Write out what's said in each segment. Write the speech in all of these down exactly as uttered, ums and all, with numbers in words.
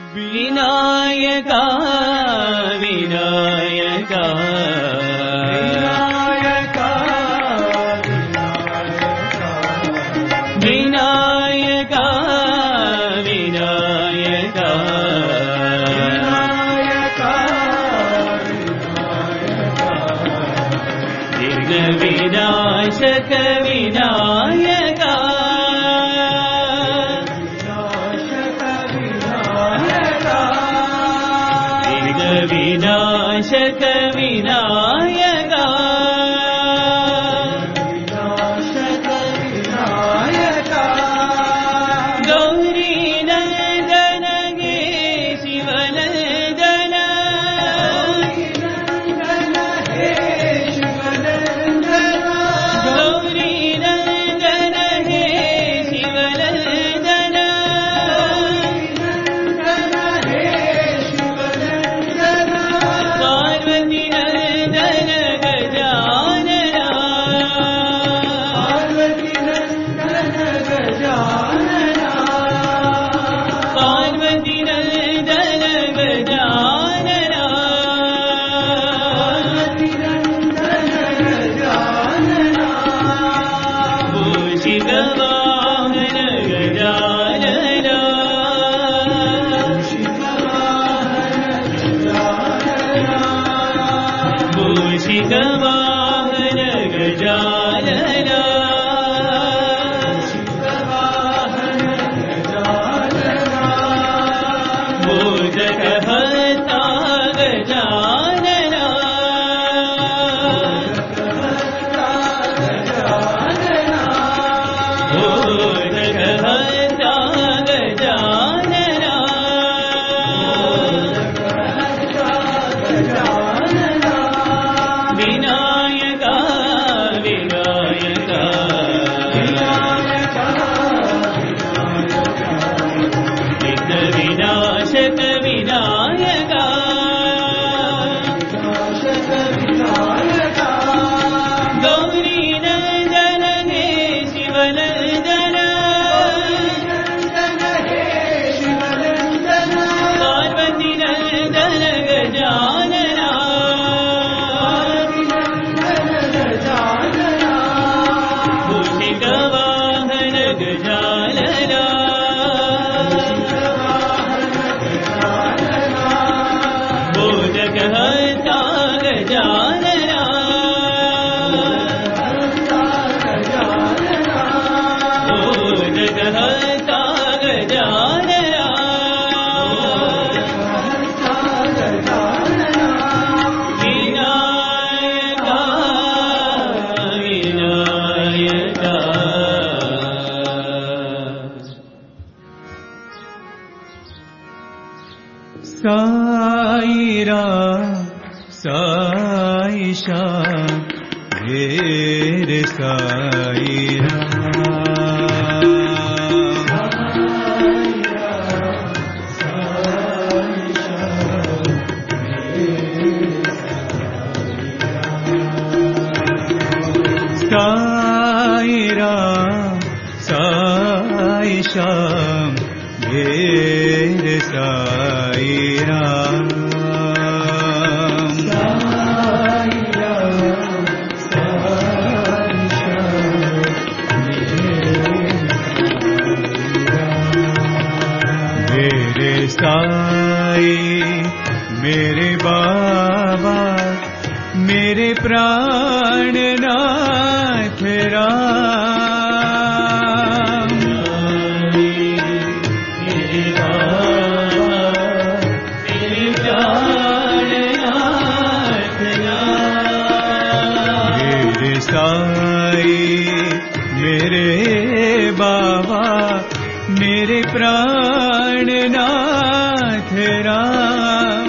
विनायका विनायका विनायका विनायका विनायका विघ्न विनाशक विनायका विनाशक विनायका विनाशक विनायका गौरी नंदन गे शिवनंदन हे शिवनंदन गौरी नंदन हे शिवनंदन वाहन गजानना मोदक हस्ता गजानना मोदक हस्ता गजानना विनायका विनायका विघ्न विनाशक विनायका गौरी नंदन हे शिवनंदन पार्वती नंदन गजानना वाहन गजानना मोदक हस्ता गजानना मोदक हस्ता गजानना विनायका विनायका साई राम साई श्याम मेरे साई साई राम साई श्याम मेरे साई राम साई राम साई श्याम मेरे साई मेरे बाबा मेरे प्राणनाथ राम मेरे बाबा मेरे प्राणनाथ राम मेरे साई मेरे बाबा मेरे प्राणनाथ राम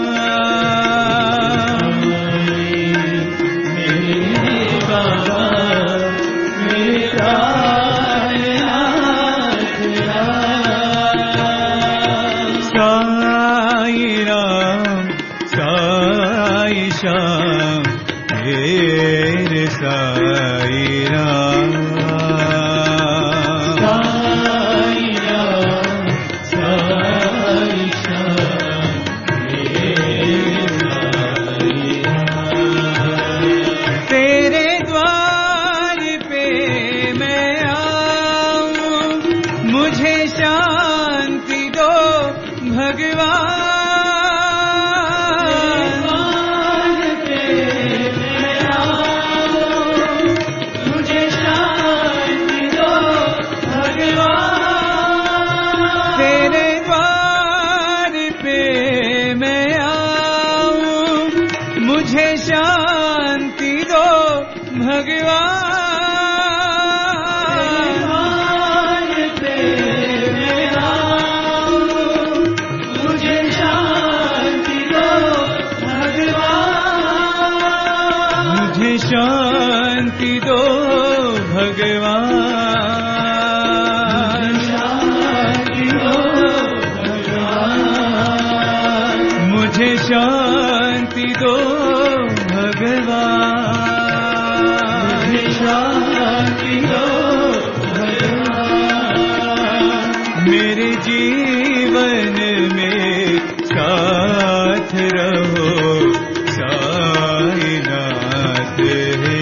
साई राम साई श्याम मेरे साई राम साई राम साई श्याम शांति दो भगवान। शांति दो भगवान, मैं आऊं, मुझे शांति दो भगवान, मुझे शांति दो भगवान, शांति दो भगवान, मुझे शांति दो भगवान, शांति दो भगवान, मेरे जीवन में साथ रहो साईनाथ है।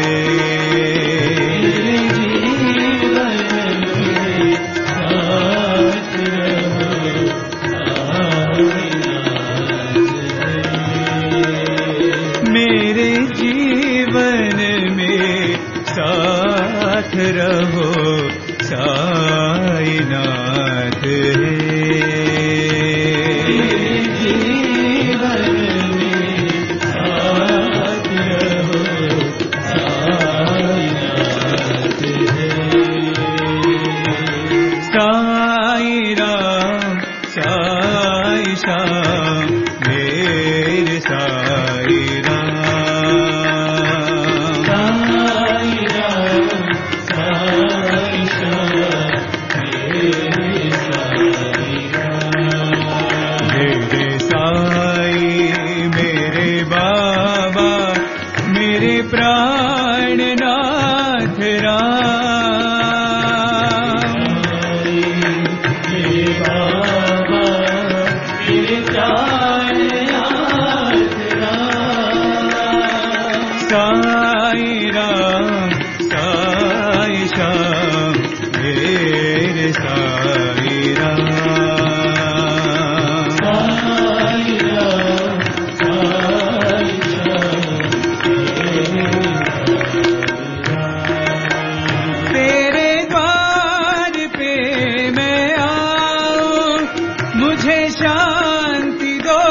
मेरे जीवन में साथ रहो मेरे जीवन में साथ रहो साईनाथ है। जीवन में साथ रहो साईनाथ है। साई राम साई श्याम मेरे साई प्राणनाथ राम, मेरे बाबा मेरे प्राणनाथ राम। साई राम साई श्याम मेरे साई राम। साई राम साई श्याम तेरे द्वार पे मैं आऊं, मुझे शांति दो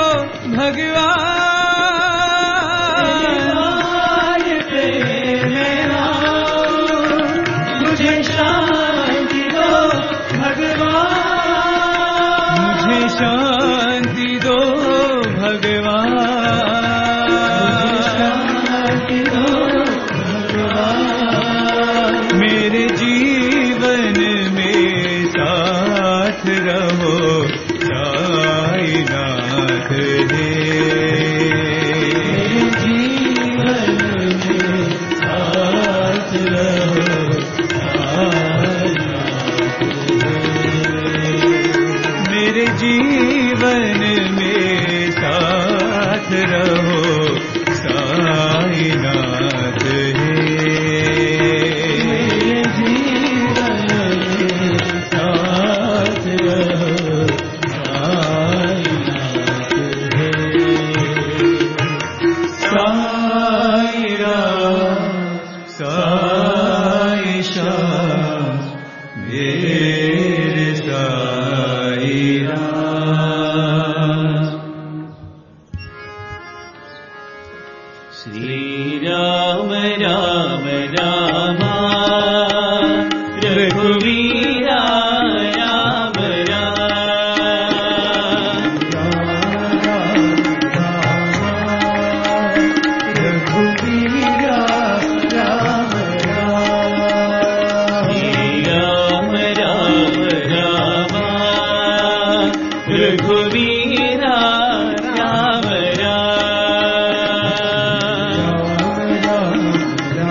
भगवान। पे मैं आऊं, मुझे शांति दो भगवान, मुझे शांति दो भगवान, शांति दो भगवान, मेरे जीवन में साथ रहो साईनाथ है। मेरे जीवन में साथ रहो साईनाथ है। मेरे जीवन में साथ रहो साईनाथ है। श्री राम राम राम रघुवीरा राम राम, रघुवीरा राम राम। श्री राम राम राम रघुवीरा राम राम,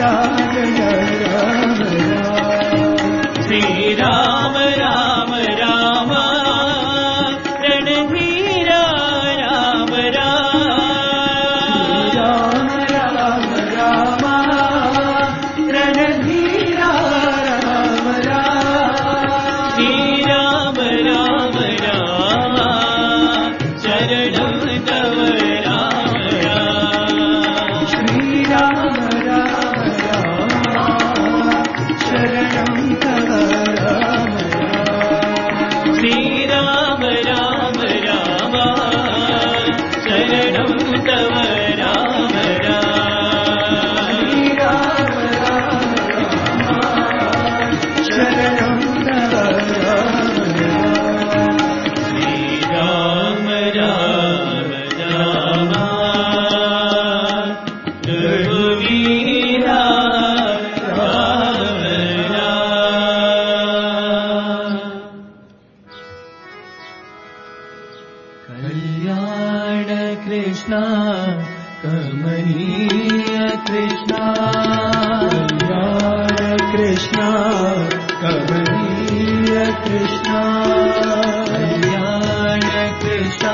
श्रीराम राम राम रणधीरा राम राम राम राम रणधीरा राम राम श्रीराम राम राम शरणं तव राम राम श्रीराम राम राम शरणं तव राम राम श्रीराम राम राम शरणं तव राम राम श्रीराम राम शरणं तव राम राम श्रीराम राम राम रघुवीरा राम राम कल्याण कृष्ण कमनीय कृष्ण कल्याण कृष्ण कमनीय कृष्ण कल्याण कृष्ण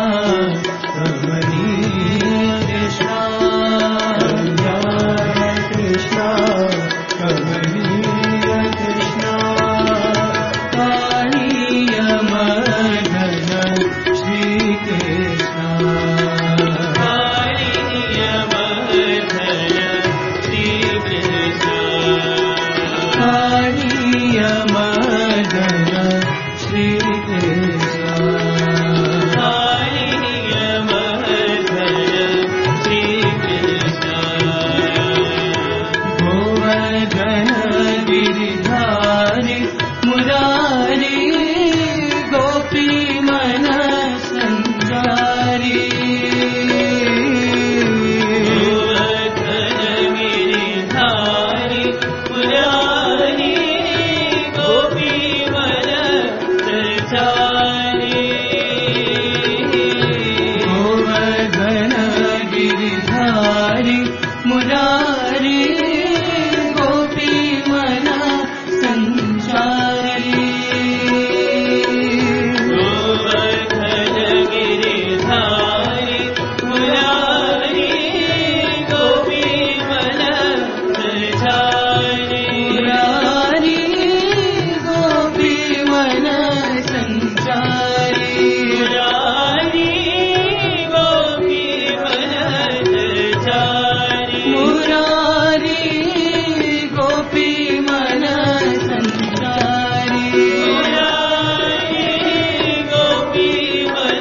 कमनीय कृष्ण कल्याण कृष्ण कमनीय कृष्ण कालीय मर्दन श्री कृष्ण कालीय मर्दन श्री कृष्ण कालीय मर्दन श्री कृष्ण कालीय मर्दन श्री कृष्ण गोवर्धन गिरिधारी मुरारी गोपी मन संचारी गोवर्धन गिरिधारी मुरारी गोपी मन संचारी गोवर्धन गिरिधारी मुरारी गोपी मन संचारी गोवर्धन गिरिधारी मुरारी गोपी मन संचारी मुरारी गोपी मन संचारी मुरारी गोपी मन संचारी मुरारी गोपी मन संचारी मुरारी गोपी मन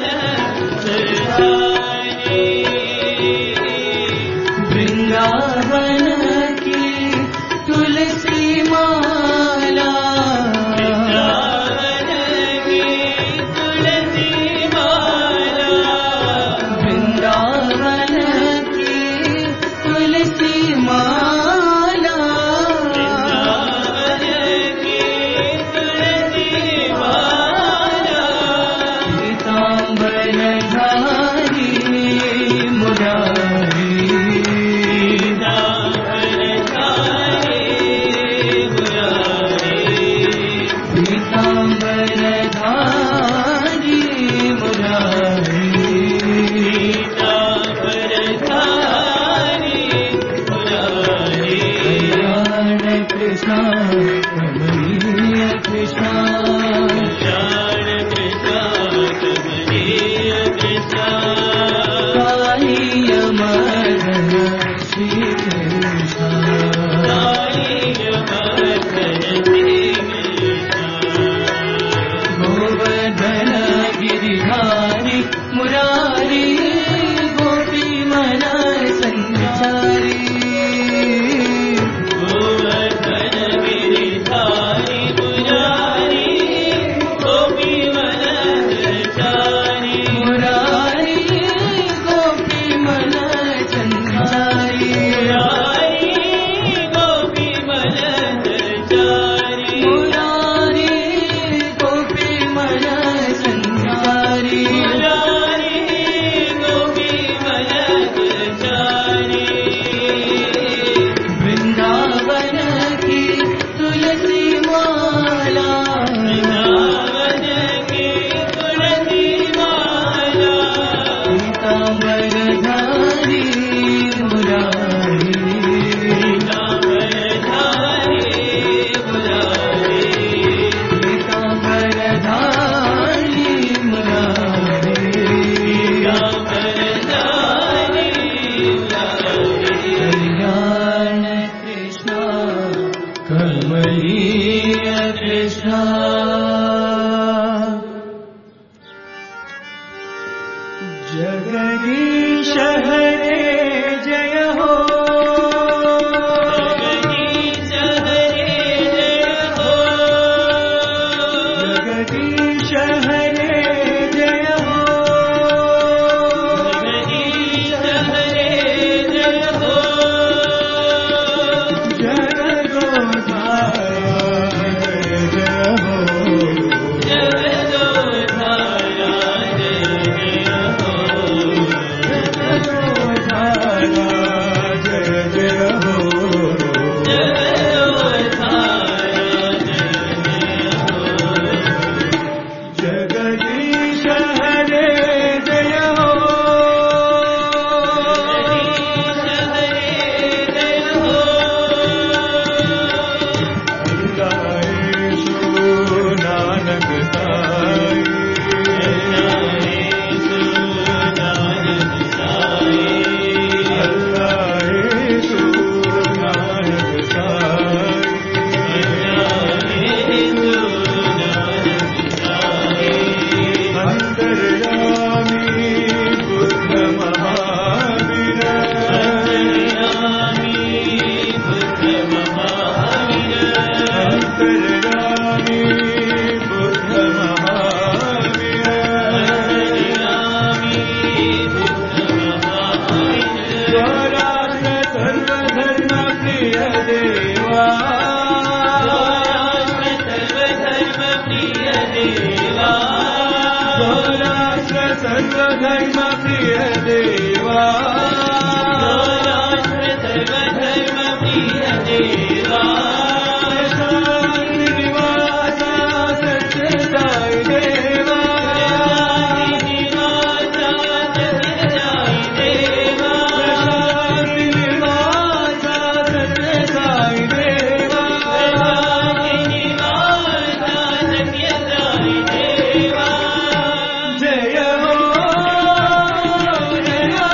संचारी वृंदावन की तुलसी माला वृंदावन की तुलसी माला वृंदावन की तुलसी माला वृंदावन की तुलसी माला पीतांबर धारी मुरारी पीतांबर धारी मुरारी पीतांबर धारी मुरारी पीतांबर धारी मुरारी कल्याण कृष्ण कमनीय कृष्ण कल्याण कृष्ण कमनीय कृष्ण कालीय मर्दन श्री कृष्ण कालीय मर्दन श्री कृष्ण गोवर्धन गिरिधारी मुरारी गोपी मन संचारी गोवर्धन गिरिधारी कृष्णा जगदीश हरे जय हो जगदीश हरे जय हो जगदीश हरे जय हो जगदीश हरे जय हो जगदोधारा जय हो जगदोधारा जय जय हो जगदोधारा जय जय हो जगदीश हरे जय हो नानक साई सर्वधर्म प्रिय देवा सर्वधर्म प्रिय देवा निवासा सत्य साई देवा निवासा सत्य साई देवा निवासा सत्य साई देवा निवासा सत्य साई देवा जय हो जय हो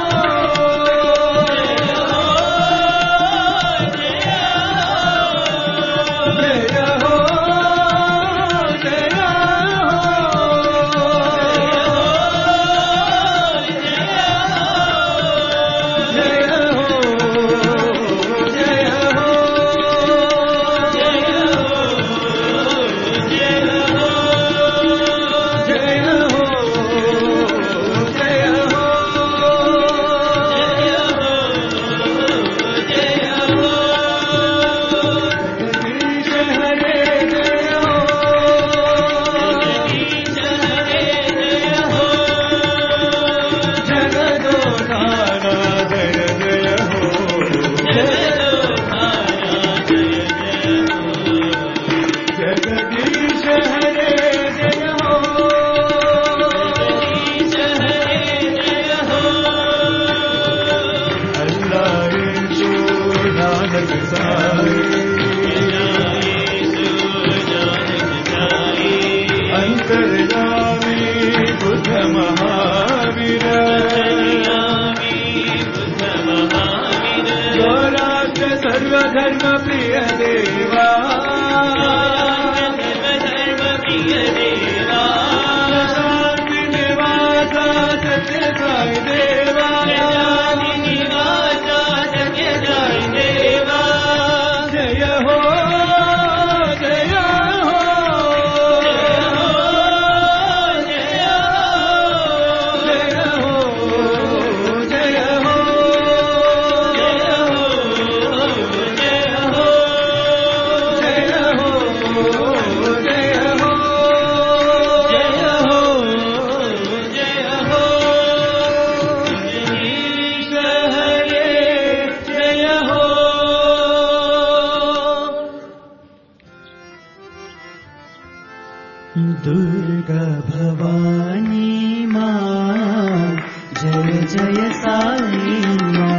सर्वधर्म प्रिय देवा सर्वधर्म प्रिय देवा शांति निवासा सत्य साई देवा निवासा सत्य साई देवा जय हो जय हो जय हो जय हो दुर्गा भवानी माँ जय जय साई माँ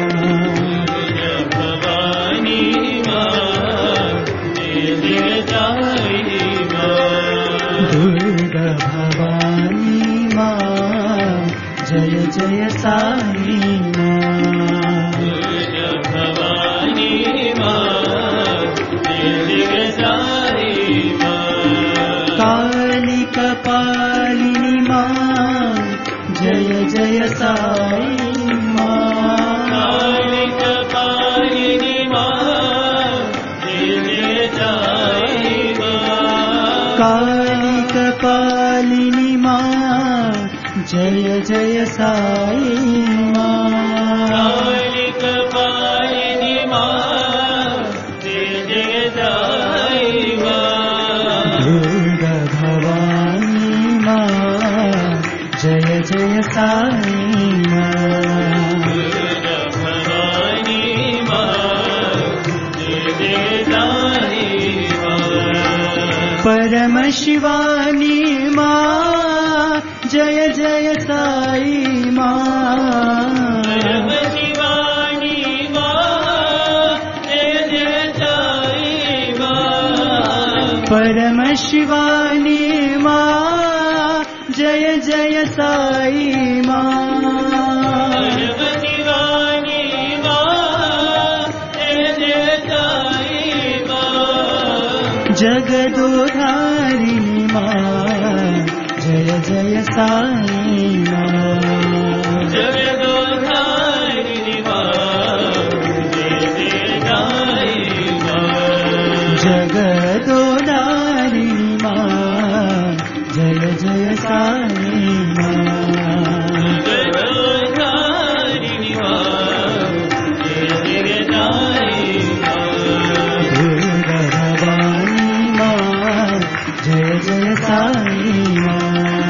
भवानी माँ जय जय साई माँ दुर्गा भवानी माँ जय जय साई माँ भवानी माँ जय जय साई काली कपालिनी माँ जय जय साई माँ काली कपालिनी माँ जय जय साई माँ दुर्गा भवानी माँ जय जय साई माँ दुर्गा भवानी माँ जय जय साई माँ परम शिवानी माँ जय जय साई माँ परम शिवानी माँ जय जय साई माँ परम शिवानी माँ जय जय साई माँ परम शिवानी माँ जय जय साई माँ जगदोधारिणी माँ जय जय साई माँ जगदोधारिणी माँ जय जय साई माँ जगदोधारिणी माँ जय जय साई माँ जगदोधारिणी माँ जय जय साई माँ दुर्गा भवानी माँ जय जय साई माँ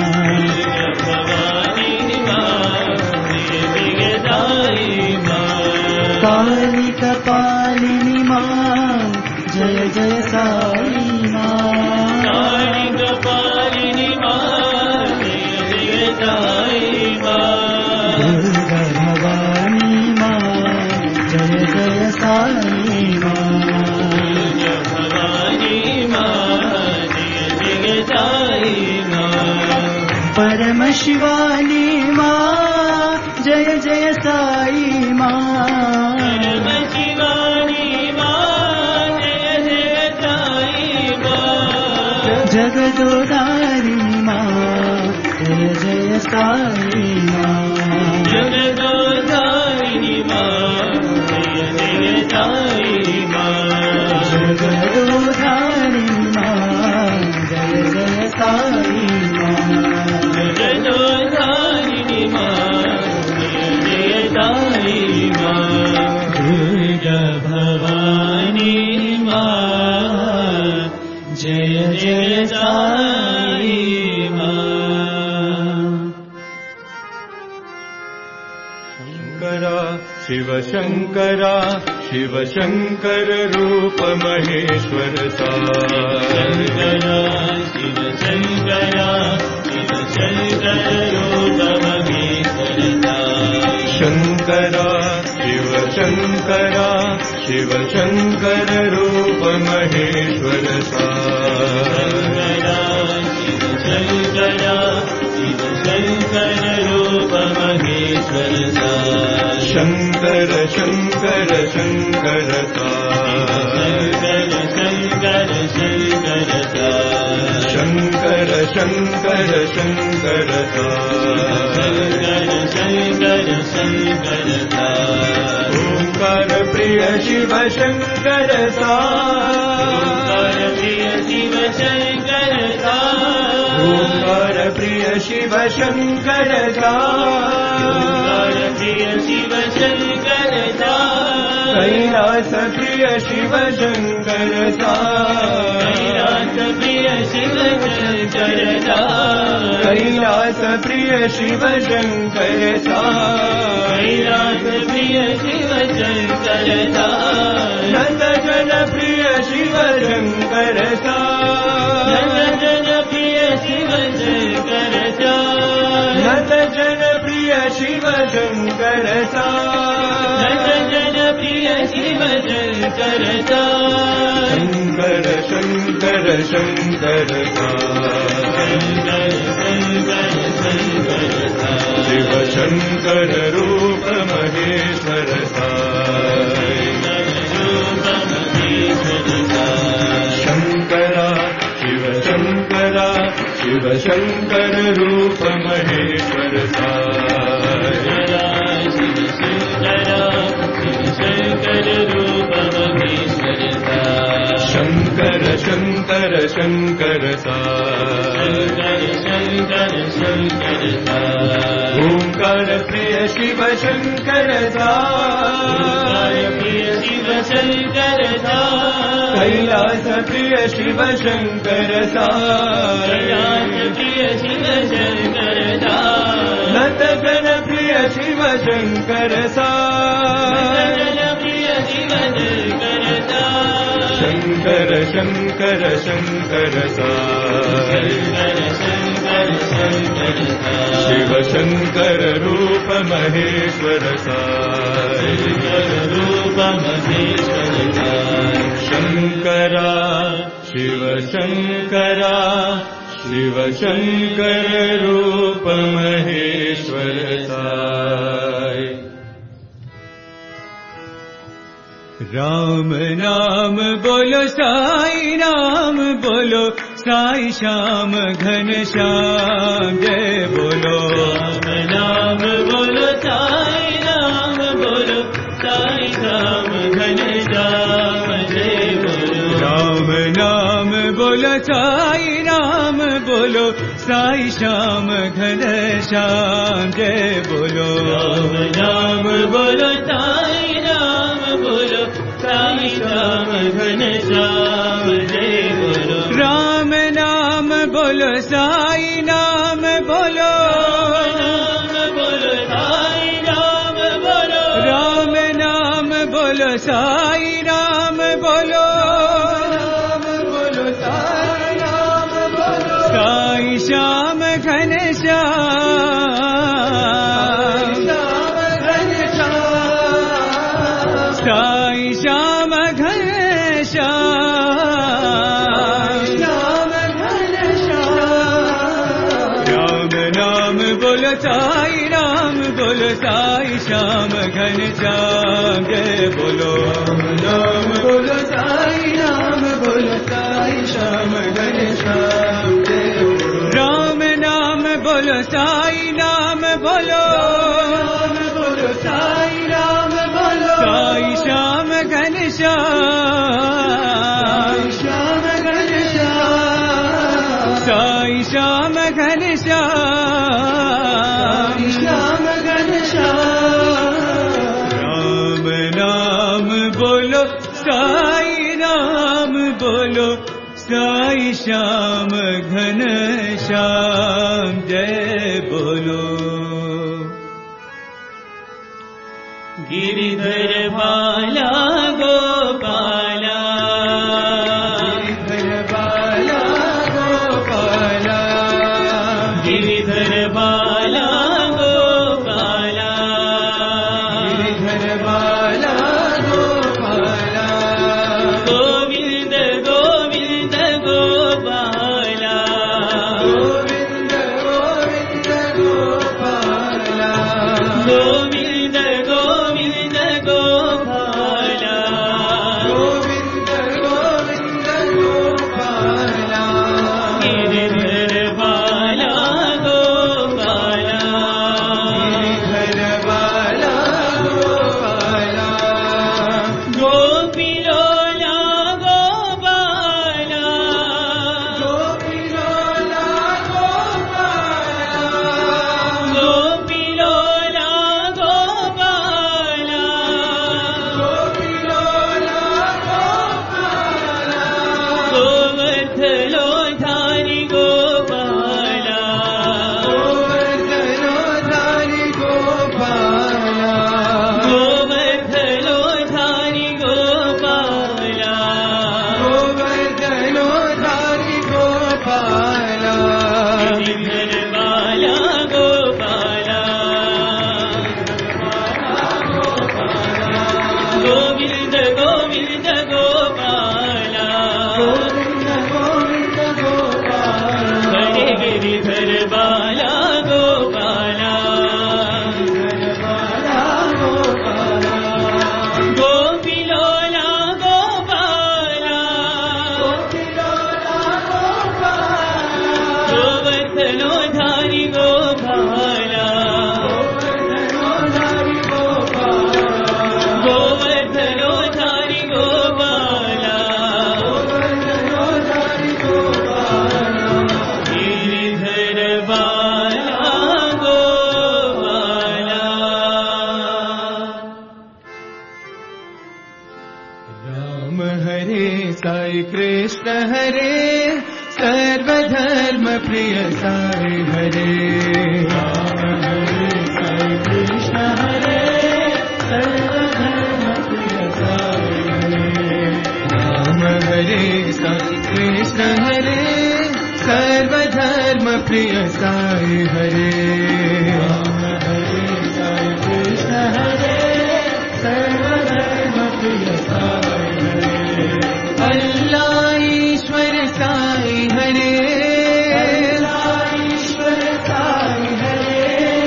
भवानी माँ जय जय साई माँ काली कपालिनी माँ जय जय साई माँ काली कपालिनी माँ जय जय साई माँ दुर्गा भवानी माँ जय जय साई माँ भवानी माँ जय जय साई माँ परम शिवानी माँ जय जय साई माँ परम शिवानी माँ जय जय साई माँ जगदोधारिणी माँ जय जय साई माँ जगदोधारिणी माँ जय जय साई माँ जगदोधारिणी माँ जय जय साई माँ जगदोधारिणी माँ जय जय साई माँ दुर्गा भवानी माँ जय जय साई माँ शङ्करा शिव शङ्करा शिव शङ्कर रूप महेश्वर शङ्करा शिव शङ्करा शिव शङ्कर रूप महेश्वरता शङ्करा शिव शङ्करा शिव शङ्कर रूप महेश्वर शङ्करा शिव शङ्करा शिव शङ्कर रूप महेश्वरता शङ्कर शङ्कर शङ्करता शङ्कर शङ्कर शङ्करता शङ्कर शङ्कर शङ्करता शङ्कर शङ्कर शङ्करता ओङ्कार प्रिय शिव शङ्करता ओङ्कार प्रिय शिव शङ्करता ओङ्कार प्रिय शिव शङ्करता ओङ्कार प्रिय शिव शङ्करता कैलास प्रिय शिव शङ्करता कैलास प्रिय शिव शङ्करता कैलास प्रिय शिव शङ्करता कैलास प्रिय शिव शङ्करता नन्द जन प्रिय शिव शङ्करता नन्द जन प्रिय शिव शङ्करता नन्द जन प्रिय शिव शङ्करता नन्द जन प्रिय शिव शङ्करता शङ्कर शङ्कर शङ्करता शङ्कर शङ्कर शङ्करता शिव शङ्कर रूप महेश्वरता शङ्करा शिव शङ्करा शिव शङ्कर रूप महेश्वरता शिव शङ्करा शिव शङ्कर रूप महेश्वरता शङ्कर शङ्कर शंकर साई शंकर शंकर साई ओंकार प्रिय शिव शंकर साई प्रिय शिव शंकर साई कैलास प्रिय शिव शंकर साई कैलास प्रिय शिव शंकर साई नत गण प्रिय शिव शंकर साई प्रिय शिव शंकर साई शंकर शंकर शंकर साई शंकर शंकर साई शिव शंकर रूप महेश्वर साई रूप महेश्वर साई शंकरा शिव शंकरा शिव शंकर रूप महेश्वर साई राम नाम बोलो साई राम बोलो साई श्याम घन श्याम जय बोलो राम नाम बोलो साई राम बोलो साई राम घन श्याम जय बोलो राम नाम बोलो साई राम बोलो साई श्याम घन श्याम जय बोलो राम नाम बोलो साई राम बोलो साई राम घन श्याम जय बोलो राम नाम बोलो साई नाम बोलो राम बोलो साई राम बोलो राम नाम बोलो साई राम बोलो राम बोलो साई राम बोलो साई श्याम घन श्याम श्याम घन श्याम साई श्याम घन श्याम श्याम घन श्याम राम नाम बोलो साई राम बोलो साई श्याम घन श्याम जय बोलो राम नाम बोलो साई राम बोलो साई श्याम घन श्याम जय बोलो राम नाम बोलो साई नाम बोलो राम बोलो साई राम बोलो साई श्याम घन श्याम श्याम घन श्याम साई श्याम घन श्याम श्याम घन श्याम राम नाम बोलो साई राम बोलो साई श्याम घन श्याम जय बोलो गिरिधर बाला गोपाला गिरिधर बाला गोपाला गिरिधर बाला गोपाला गिरिधर बाला गोपाला गोविंद गोविंद गोपाला गोविंद गोविंद गोपाला गोविंद गोविंद गोपाला राम हरे साई कृष्ण हरे सर्वधर्म प्रिय साई हरे राम हरे साई कृष्ण हरे सर्वधर्म प्रिय साई हरे राम हरे साई कृष्ण हरे सर्वधर्म प्रिय साई हरे राम हरे साई कृष्ण हरे सर्वधर्म प्रिय साई हरे अल्लाह ईश्वर साई हरे अल्लाह ईश्वर साई हरे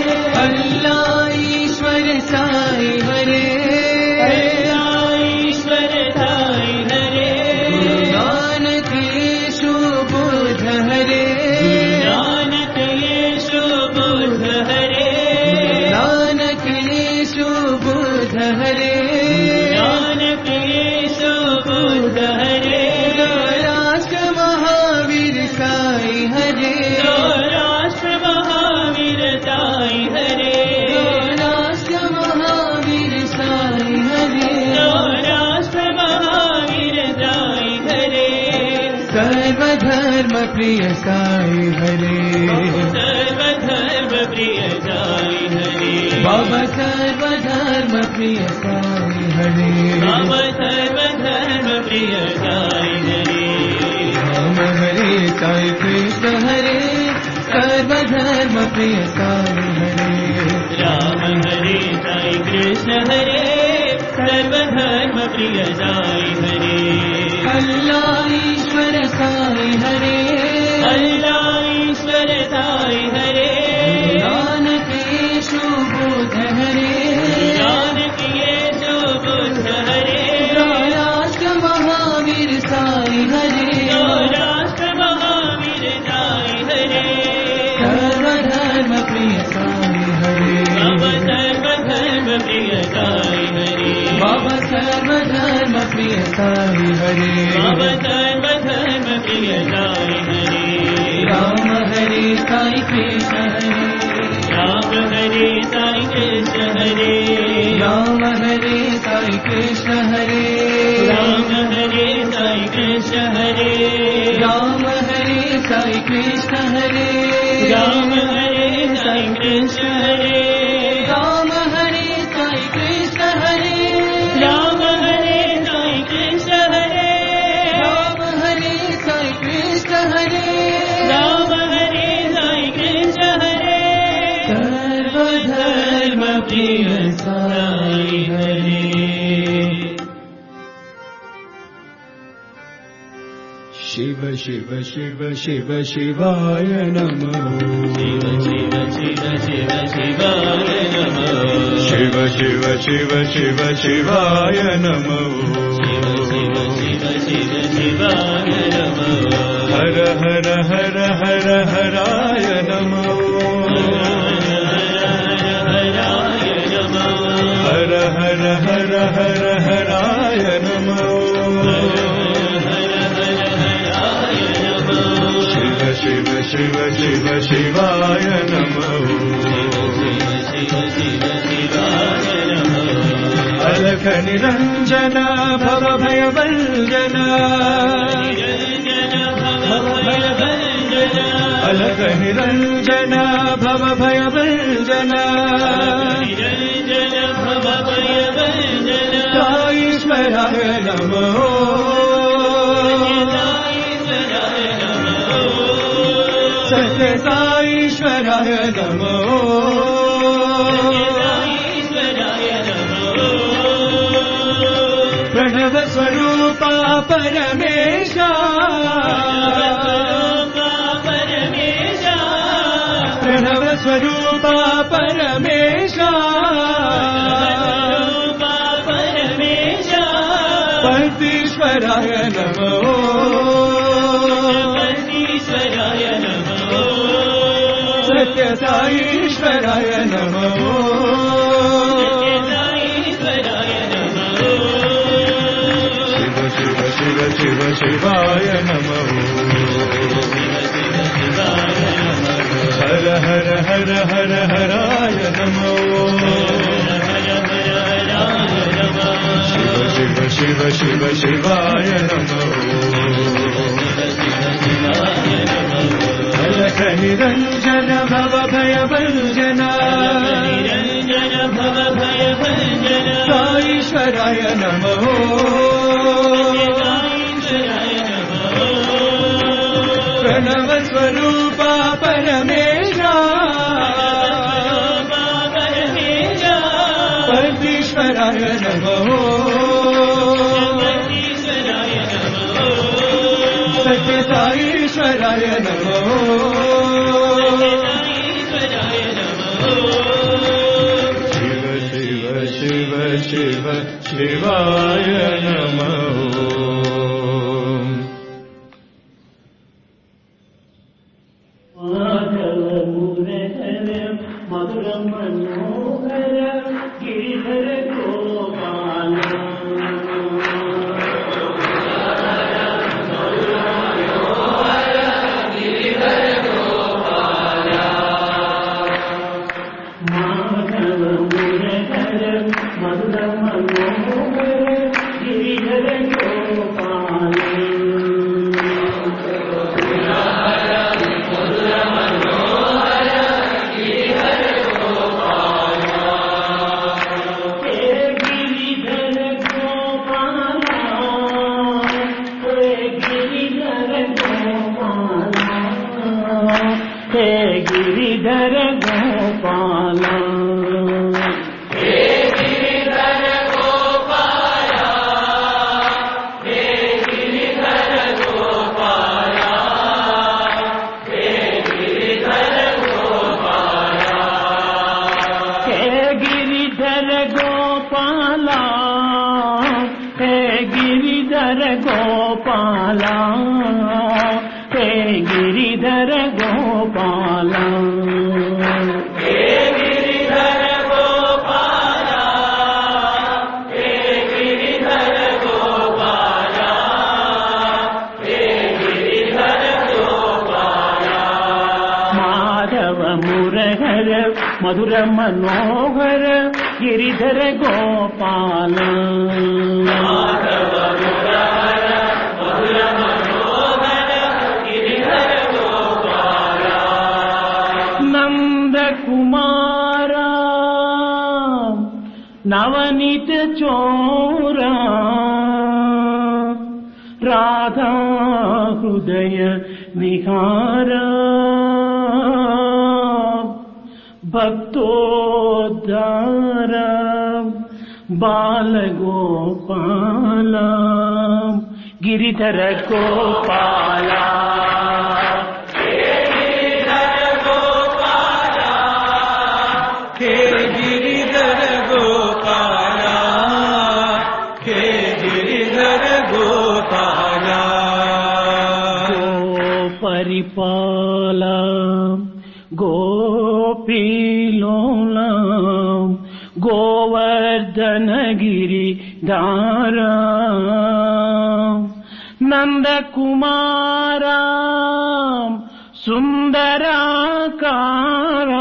अल्लाह ईश्वर साई हरे अल्लाह ईश्वर साई हरे नानक यीशु बुद्ध हरे नानक यीशु बुद्ध हरे नानक यीशु बुद्ध हरे नानक यीशु बुद्ध हरे राष्ट्र महावीर साई हरे राष्ट्र महावीर साई हरे राष्ट्र महावीर साई हरे राष्ट्र महावीर साई हरे सर्वधर्म प्रिय साई हरे सर्वधर्म प्रिय साई हरे बाबा सर्वधर्म प्रिय साई हरे बाबा सर्वधर्म प्रिय साई हरे राम हरे साई कृष्ण हरे सर्वधर्म प्रिय साई हरे राम हरे साई कृष्ण हरे सर्वधर्म प्रिय साई हरे अल्लाह ईश्वर साई हरे अल्लाह ईश्वर साई हरे नानक यीशु बुद्ध हरे नानक यीशु बुद्ध हरे राष्ट्र महावीर साई हरे राष्ट्र महावीर साई हरे सर्वधर्म प्रिय साई हरे बाबा सर्वधर्म प्रिय साई हरे बाबा सर्वधर्म प्रिय साई हरे बाबा सर्वधर्म प्रिय साई हरे राम हरे साई कृष्ण हरे राम हरे साई कृष्ण हरे राम हरे साई कृष्ण हरे राम हरे साई कृष्ण हरे राम हरे साई कृष्ण हरे राम हरे साई कृष्ण हरे राम हरे साई कृष्ण हरे राम हरे साई कृष्ण हरे राम हरे साई कृष्ण हरे राम हरे साई कृष्ण हरे सर्वधर्म प्रिय साई हरे शिव शिव शिव शिव शिवाय नमः शिव शिव शिव शिव शिवाय नमः शिव शिव शिव शिव शिवाय नमः शिव शिव शिव शिव शिवाय नमः हर हर हर हर हराय नमः हर हर हर हर हराय नमः शिव शिव शिव शिवाय नमः अलख निरंजन भव भय भंजना अलख निरंजन भव भय भंजना साईश्वराय नमः सत्य साईश्वराय नमः प्रणव स्वरूपा परमेशा प्रणव स्वरूपा परमेशा परमेश्वराय नमः सत्य साईश्वराय नमः शिव शिव शिव शिवाय नमः हर हर हर हर हराय नमः शिव शिव शिव शिव शिवाय नमो अलख निरञ्जन भव भय भञ्जना निरञ्जन भव भय भञ्जना साईश्वराय नमो प्रणव स्वरूपा परमेशा परमेश्वराय नमो सत्य साईश्वराय नमो शिव शिव शिव शिव शिवाय नमो मधुरम मनोहर गिरिधर गोपाल माधव मुरहर मधुरम मनोहर गिरिधर गोपाल गिरिधर गोपाल हे गिरिधर गोपाल हे गिरिधर गोपाल हे गिरिधर गोपाल हे गिरिधर गोपाल हे गिरिधर गोपाल हे गिरिधर गोपाल हे गिरिधर गोपाल हे गिरिधर गोपाल हे गिरिधर गोपाल माधव मुरहर मधुर मनोहर गिरिधर गोपाल माधव मुरहर मधुर कुमारा नवनीत चोरा राधा हृदय निहारा भक्तोद्धारा बाल गोपाल गिरिधर गोपाल हे गिरिधर गोपाल हे गिरिधर गोपाल गो परिपाल गोपीलोला गोवर्धन गिरिधारा नंद कुमारा सुंदराकारा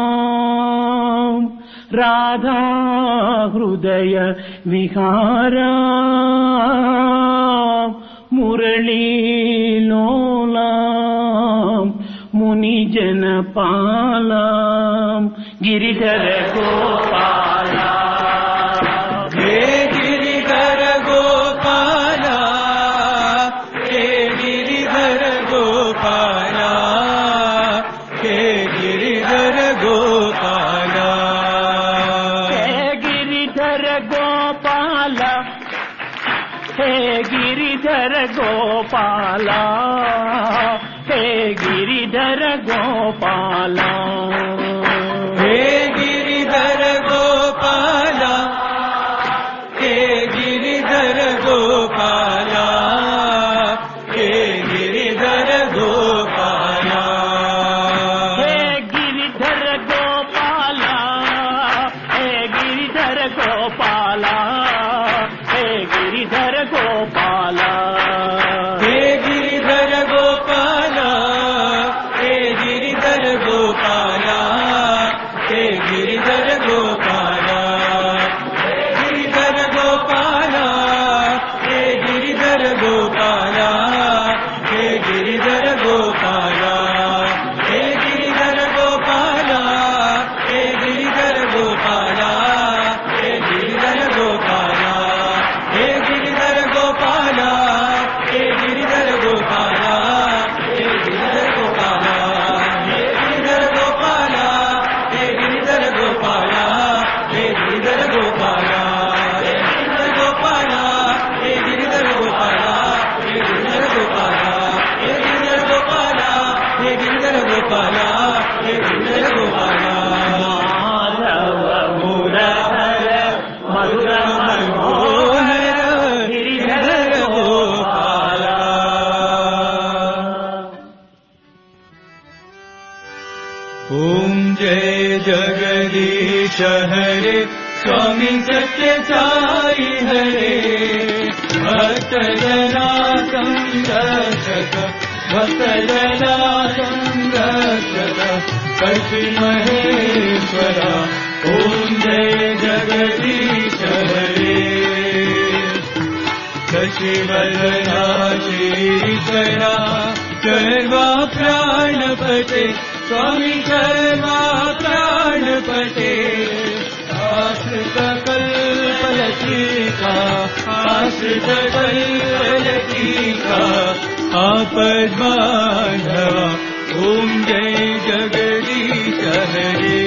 राधा हृदय विहारा मुरलीलोला मुनिजन पाला गिरिधर गोपाल हे गिरिधर गोपाल हे गिरिधर गोपाल हे गिरिधर गोपाल हे गिरिधर गोपाल हे गिरिधर गोपाल हे गिरिधर गोपाल हे गिरिधर गोपाल हे गिरिधर गोपाल हे गिरिधर गोपाल हे गिरिधर गोपाल हे गिरिधर गोपाल हे गिरिधर गोपाल हे गिरिधर गोपाल हे गिरिधर गोपाल गिरिधर गोपाल हरे स्वामी सत्य साई हरे भक्त जना संरक्षक भक्त जना संरक्षक कपि महेश्वरा ओम जय जगदीश हरे शशिवदना श्रीकरा सर्वा प्राणपते स्वामी सर्वा प्राणपते आश्रित कल्पलतिका आश्रित कल्पलतिका आपद्बान्धवा ओम जय जगदीश हरे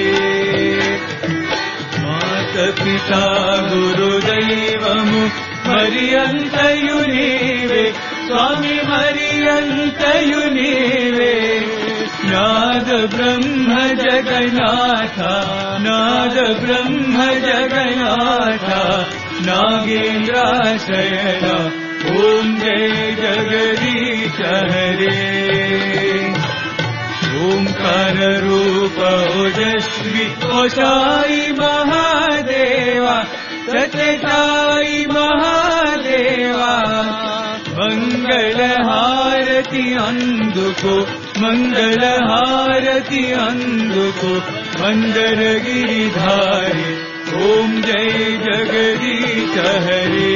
माता पिता गुरुदैवमु मरियन्तयु नीवे स्वामी मरियन्तयु नीवे नाद ब्रह्म जगन्नाथ नाद ब्रह्म जगन्नाथ नागेन्द्राशयन ओम जय जगदीश हरे ओंकार रूप ओजस्वी ओ साई महादेवा सत्य साई महादेवा मंगल हारति अंधुको मंगल हारति अंधुको मंदर गिरिधारी ओम जय जगदीश हरे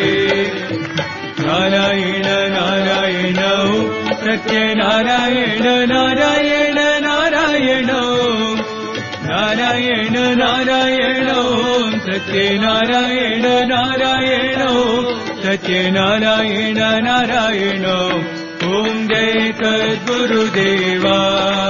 नारायण नारायण सत्य नारायण नारायण नारायण नारायण नारायण सत्य नारायण नारायण सत्य नारायण नारायण ओम जय सद्गुरुदेवा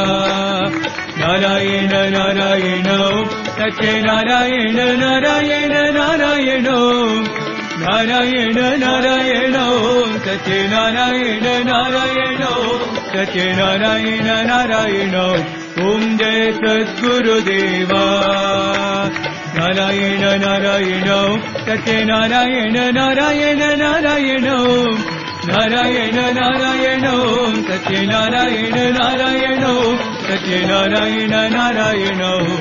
नारायण नारायण सत्य नारायण नारायण नारायण नारायण नारायण सत्य नारायण नारायण सत्य नारायण नारायण ओम जय सद्गुरुदेवा नारायण नारायण सत्य नारायण नारायण नारायण नारायण नारायण सत्य नारायण नारायण सत्य नारायण नारायण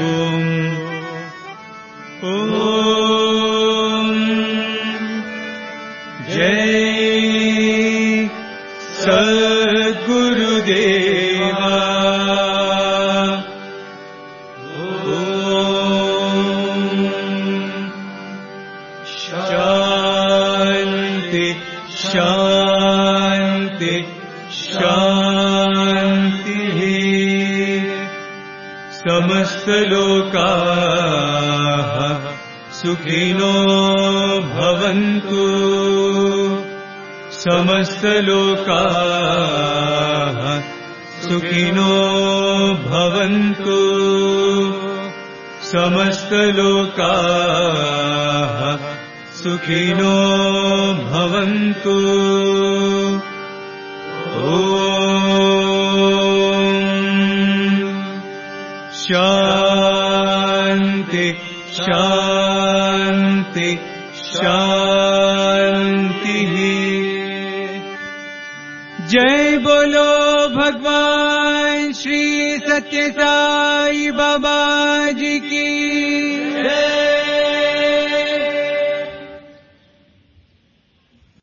ओम जय सद्गुरुदेवा शांति शांति शांति समस्त लोकाः सुखिनो भवन्तु समस्त लोकाः सुखिनो भवन्तु समस्त लोकाः सुखिनो भवन्तु ओम शांति शांति शांति जय बोलो भगवान श्री सत्य साई बाबा जी की जय।